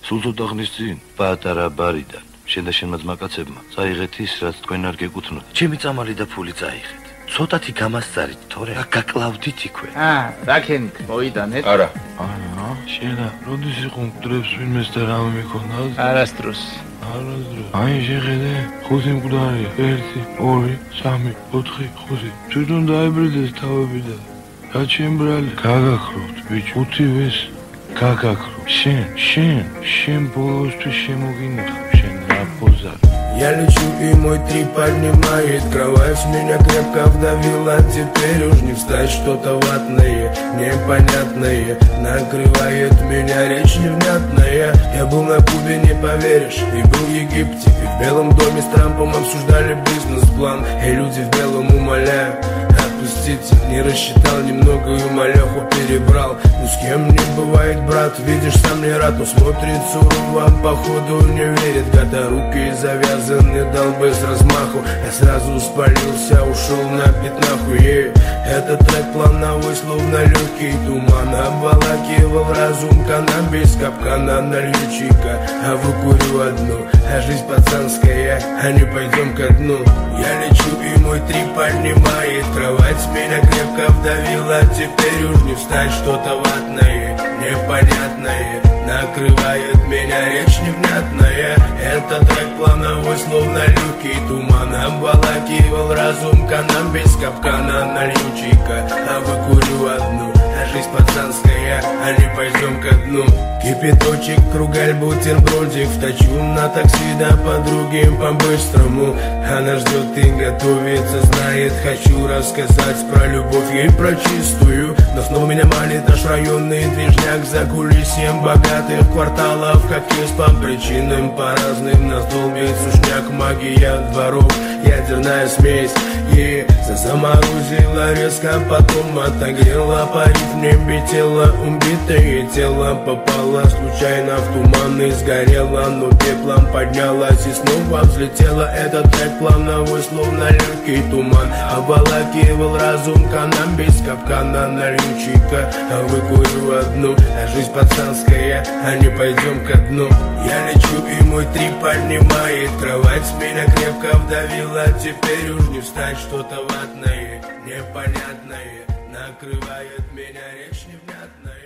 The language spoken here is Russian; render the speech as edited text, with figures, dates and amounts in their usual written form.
სულ ცოტა ხნის წინ პატარა ბარიდან შენ და შენმა ძმაკაცებმა წაიღეთ ის, რაც თქვენ არ გეკუთვნოდით. ჩემი წამალი და ფული წაიღეთ. ცოტათი გამასწარით, თორე გაკლავდით იქვე. რაკენით მოიტანეთ? არა. შენა, როდის იყო მკვდრებს ვინმეს და რამე მიქონდა? არასდროს. აი შეხედე, 5 მკვდარი, 1, 2, 3, 4, 5. თვითონ დაებრიდეს თავები და რა ჩემ ბრალი? გაგაქრობთ, ბიჭო. 5-ს გაგაქრობ. შენ ბოლოსთვის შემოგინახავ, шен რა позар. Я лечу, и мой трип поднимает кровать. Меня крепко вдавило, теперь уж не встать. Что-то ватное, непонятное накрывает меня, речь невнятная. Я был на Кубе, не поверишь, и был в Египте, и в Белом доме с Трампом обсуждали бизнес-план. И люди в белом умоляют отпустите. Не рассчитал немного и малеху перебрал. Ну с кем не бывает, брат, видишь, сам не рад. Но смотрит сурово, походу не верит. Когда руки завязаны, дал бы с размаху. Я сразу спалился, ушел на пятнаху. Этот трек плановый, словно легкий туман. Обволакивал разум, каннабис, капкана налью-чика. А выкурю одну, а жизнь пацанская, а не пойдем ко дну. Я лечу, и мой трип поднимает кровать. Меня крепко вдавило, теперь уж не встать. Что-то ватное, непонятное накрывает меня, речь невнятная. Этот трек плановой, словно легкий туман. Обволакивал разум, каннабис, капкана налью-чика. А выкурю одну, а жизнь пацанская, а не пойдем ко дну. Кипяточек, кругаль, бутербродик вточу на такси до подруги по-быстрому. Она ждет и готовится, знает, хочу рассказать про любовь ей про чистую. Но снова меня манит наш районный движняк за кулисьем богатых кварталов. Как есть по причинам, по разным нас долбит сушняк, магия дворов, ядерная смесь. И заморозила резко, потом отогрела, парит в небе тело, убитое тело попало случайно в туман и сгорело, но пеплом поднялась и снова взлетела. Этот трек плановой, словно легкий туман. Обволакивал разум, каннабис, капкана налью-чика. А выкурю одну, а жизнь пацанская, а не пойдем ко дну. Я лечу, и мой трип поднимает кровать. Меня крепко вдавило, теперь уж не встать. Что-то ватное, непонятное накрывает меня, речь невнятная.